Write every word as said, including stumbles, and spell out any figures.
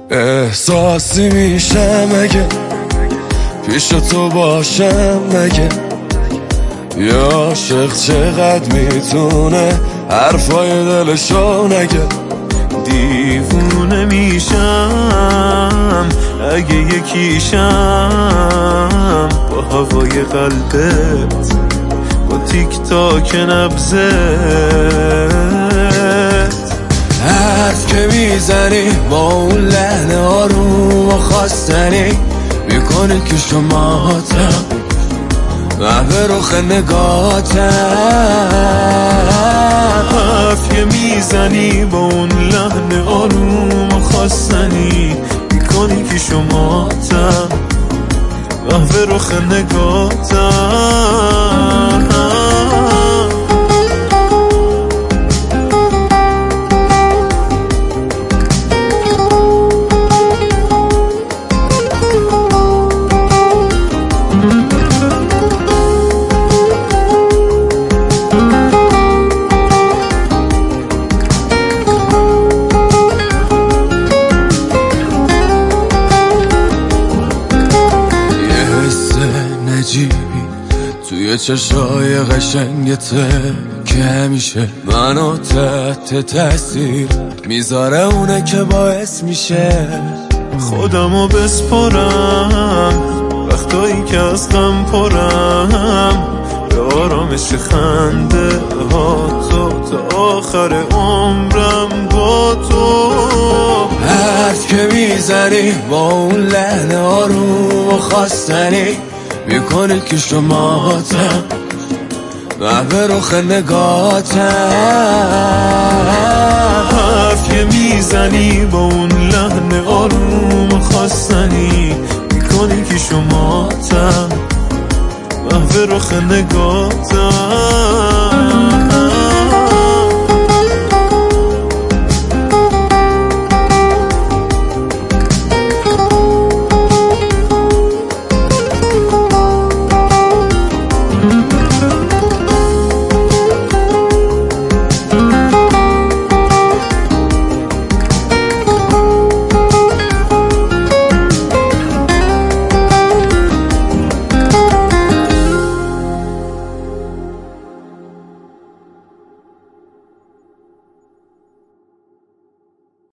احساسی میشه مگه پیش تو باشم مگه؟ یا عاشق چقدر میتونه حرفای دلشو نگه؟ دیوونه میشم اگه یکیشم با هوای قلبت، با تیک تاک نبضت. حرف که میزنی با اون لحن آروم و خواستنی میکنه که شماتم محو رخ نگاتم. حرف که میزنی با اون لحن آروم و خواستنی میکنی که شماتم محو رخ نگاتم. توی چشای قشنگته که همیشه منو تحت تاثیر میذاره، اونه که باعث میشه خودمو بسپرم وقتایی که از غم پرم، به آرامش خنده ها تو تا آخر عمرم با تو. حرف که میزنی با اون لحن آروم و خواستنی میکنه که شماتم محو رخ نگاتم. حرف که میزنی با اون لحن آروم خواستنی میکنی که شماتم محو رخ نگاتم.